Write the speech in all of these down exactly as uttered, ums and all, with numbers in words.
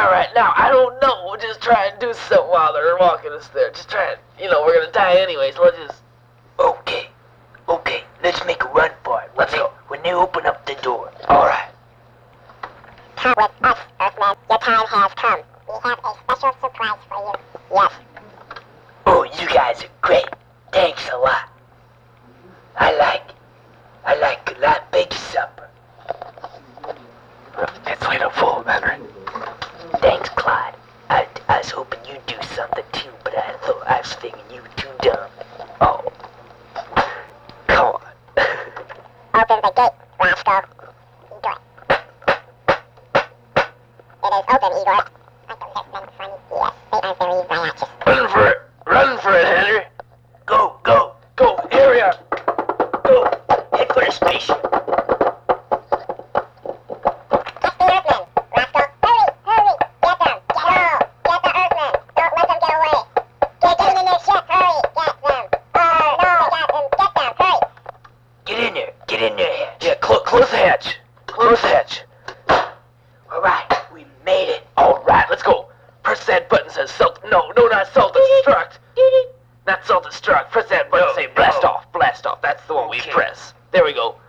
alright. Now, I don't know. We'll just try and do something while they're walking us there. Just try and, you know, we're gonna die anyway, so let's just... Okay. Okay, let's make a run for it. Let's when go. They, when they open up the door. Alright. Come with us, Earthman. Your time has come. We have a special surprise for you. Yes. Oh, you guys are great. Thanks a lot. I like... I like a lot big supper. It's way to full, Henry. Thanks, Clyde. I, I was hoping you'd do something too, but I thought I was thinking you were too dumb. Oh. Come on. Open the gate, rascal. Igor. It is open, Igor. Aren't the liftmen funny? Yes, they are very righteous. Run for it. Run for it, Henry. Go, go, Go. Here we are. go. Head for the station. Catch the Earthmen, rascal. Hurry, hurry. Get them. Get them. Get the Earthmen. Don't let them get away. Get them in their ship. Hurry. Get them. Oh, no. Get them. Get them. Hurry. Get in there. Get in there, Hatch. Yeah, clo close the hatch. Close the hatch. Alright, we made it. Alright, let's go. Press that button that says self... No, no, not self-destruct. Not self-destruct. Press that button No, say blast no. off. Blast off. That's the one we Okay. press. There we go.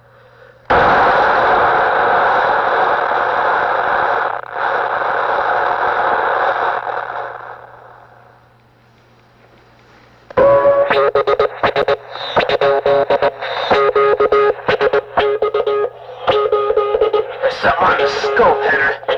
There's something on the scope, Henry.